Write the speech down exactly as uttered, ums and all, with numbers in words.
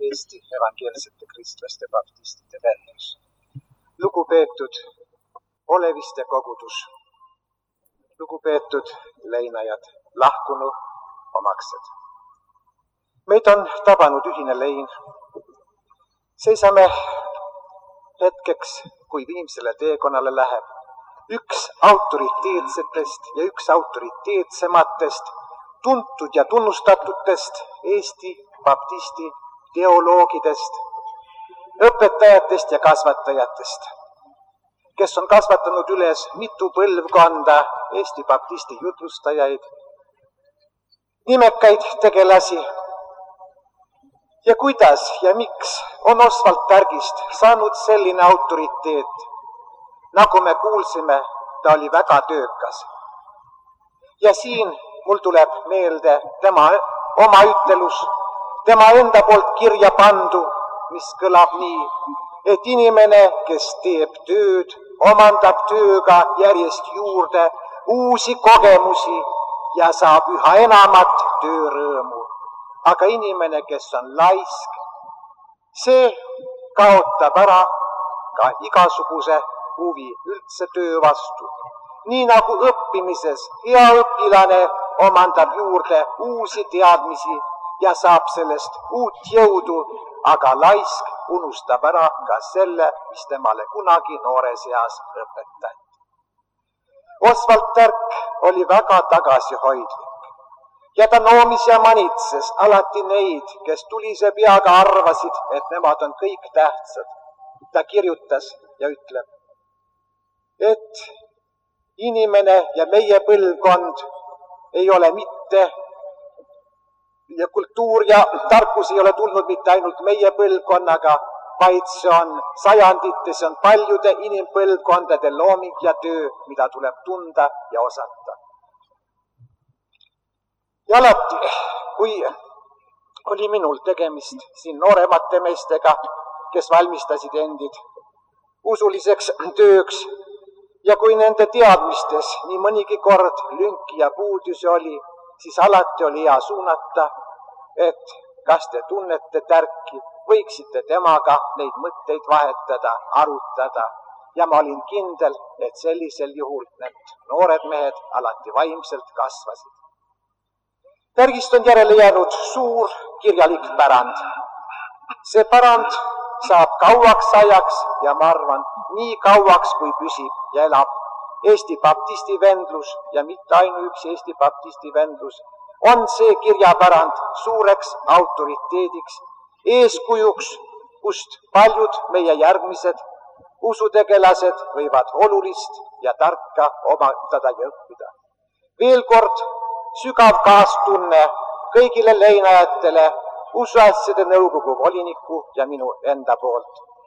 Eesti evangeelsete kristlaste baptistide vendlus. Lugupeetud oleviste kogudus, lugupeetud leinajad, lahkunu omaksed. Meid on tabanud ühine lein. Seisame hetkeks, kui viimsele teekonnale läheb üks autoriteetsetest ja üks autoriteetsematest, tuntud ja tunnustatutest Eesti baptisti teoloogidest, õpetajatest ja kasvatajatest, kes on kasvatanud üles mitu põlvkonda Eesti baptisti jutlustajaid, nimekaid tegelasi. Ja kuidas ja miks on Oswald Tärgist saanud selline autoriteet? Nagu me kuulsime, ta oli väga töökas. Ja siin mul tuleb meelde tema oma ütelus, tema enda poolt kirja pandu, mis kõlab nii, et inimene, kes teeb tööd, omandab tööga järjest juurde uusi kogemusi ja saab üha enamat töörõõmu. Aga inimene, kes on laisk, see kaotab ära ka igasuguse huvi üldse töö vastu. Nii nagu õppimises hea õpilane omandab juurde uusi teadmisi ja saab sellest uut jõudu, aga laisk unustab ära ka selle, mis temale kunagi noores eas õpetati. Oswald Tärk oli väga tagasihoidlik ja ta noomis ja manitses alati neid, kes tulise peaga arvasid, et nemad on kõik tähtsad. Ta kirjutas ja ütleb, et inimene ja meie põlvkond ei ole mitte, ja kultuur ja tarkus ei ole tulnud mitte ainult meie põlvkonnaga, vaid see on sajandite, see on paljude inimpõlvkondade looming ja töö, mida tuleb tunda ja osata. Ja alati, kui oli minul tegemist siin nooremate meestega, kes valmistasid endid usuliseks tööks, ja kui nende teadmistes nii mõnigi kord lünki ja puudusi oli, siis alati oli hea suunata, et kas te tunnete Tärki, võiksite temaga neid mõtteid vahetada, arutada. Ja ma olin kindel, et sellisel juhul need noored mehed alati vaimselt kasvasid. Tärgist on järele jäänud suur kirjalik pärand. See pärand saab kauaks ajaks ja ma arvan, nii kauaks, kui püsib ja elab Eesti baptisti vendlus ja mitte ainuüksi Eesti baptisti vendlus, on see kirjapärand suureks autoriteediks, eeskujuks, kust paljud meie järgmised usutegelased võivad olulist ja tarka omandada ja õppida. Veel kord sügav kaastunne kõigile leinajatele, usuasjade nõukogu voliniku ja minu enda poolt.